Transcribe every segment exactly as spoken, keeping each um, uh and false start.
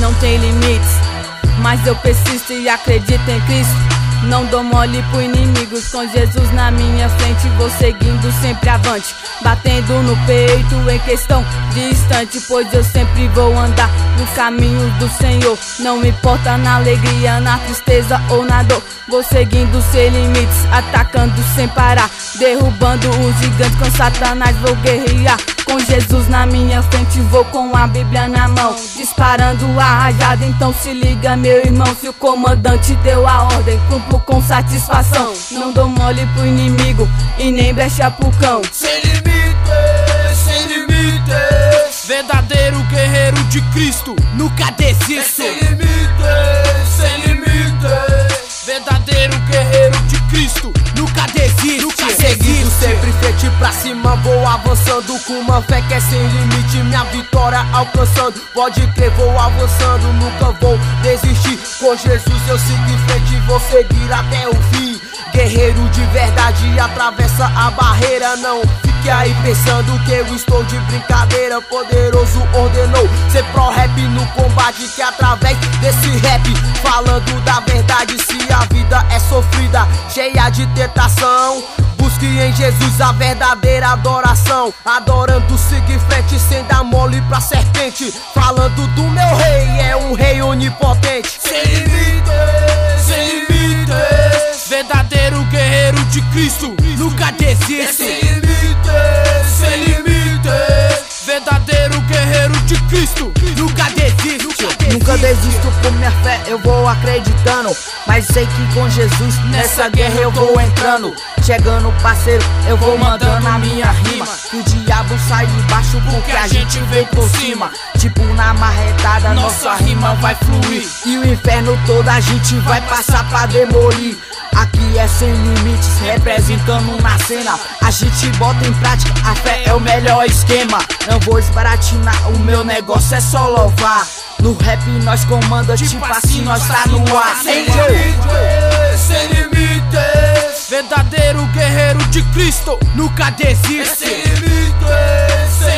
não tem limites, mas eu persisto e acredito em Cristo. Não dou mole pro inimigos, com Jesus na minha frente vou seguindo sempre avante, batendo no peito em questão de instante, pois eu sempre vou andar no caminho do Senhor. Não me importa na alegria, na tristeza ou na dor, vou seguindo sem limites, atacando sem parar, derrubando os gigantes, com Satanás vou guerrear. Com Jesus na minha frente vou com a Bíblia na mão, disparando a rajada. Então se liga meu irmão, se o comandante deu a ordem, cumpro com satisfação. Não dou mole pro inimigo e nem brecha pro cão. Sem limites, sem limites, verdadeiro guerreiro de Cristo, nunca desisto. Sem limites, sem limites, verdadeiro guerreiro de Cristo, nunca desisto. Nunca seguindo, sempre frente pra cima, vou avançando com uma fé que é sem limite, minha vitória alcançando. Pode crer, vou avançando, nunca vou desistir. Com Jesus eu sigo em frente, vou seguir até o fim. Guerreiro de verdade, atravessa a barreira. Não fique aí pensando que eu estou de brincadeira. Poderoso ordenou ser pro rap no combate, que através desse rap, falando da verdade, se a vida é sofrida, cheia de tentação, busque em Jesus a verdadeira adoração. Adorando, siga em frente, sem dar mole pra serpente. Falando do meu rei, é um rei onipotente. Sem limites, sem limites, verdadeiro guerreiro de Cristo, nunca desiste. Sem limites, sem limites, verdadeiro guerreiro de Cristo, nunca desiste. Nunca desisto com minha fé, eu vou acreditando, mas sei que com Jesus nessa guerra eu vou entrando. Chegando parceiro, eu vou mandando a minha rima, que o diabo sai de baixo porque a gente vem por cima. Tipo na marretada, nossa rima vai fluir, e o inferno todo a gente vai passar pra demolir. Aqui é sem limites, representando na cena, a gente bota em prática, a fé é o melhor esquema. Não vou esbaratinar, o meu negócio é só louvar. No rap nós comanda, tipo assim nós tá no ar. Sem limites, sem limites, verdadeiro guerreiro de Cristo, nunca desiste. Sem limites, sem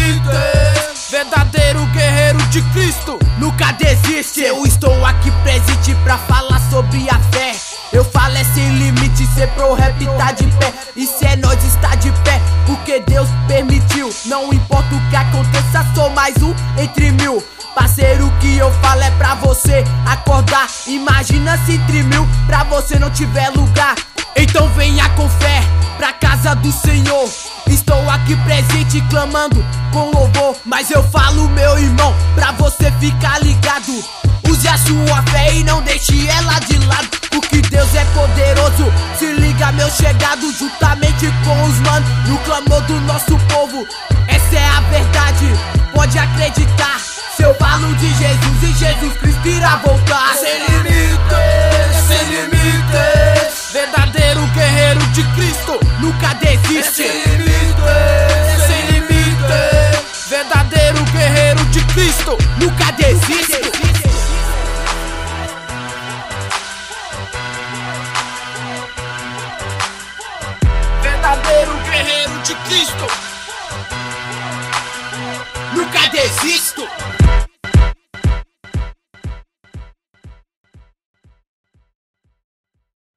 limites, verdadeiro guerreiro de Cristo, nunca desiste. Eu estou aqui presente pra falar sobre a fé. Eu falo é sem limite, ser pro rap tá de pé, e se é nós está de pé, porque Deus permitiu. Não importa o que aconteça, sou mais um entre mil. Parceiro, o que eu falo é pra você acordar. Imagina se entre mil pra você não tiver lugar. Então venha com fé pra casa do Senhor. Estou aqui presente clamando com louvor, mas eu falo meu irmão, pra você ficar ligado. Use a sua fé e não deixe ela de lado, porque Deus é poderoso. Se liga meu chegado, juntamente com os manos, no clamor do nosso povo. Essa é a verdade, pode acreditar. Se eu falo de Jesus e Jesus Cristo irá voltar. Sem limites, sem limites, verdadeiro guerreiro de Cristo, nunca desiste. Sem limites, sem limites, verdadeiro guerreiro de Cristo, nunca desiste. Verdadeiro guerreiro de Cristo, nunca desisto.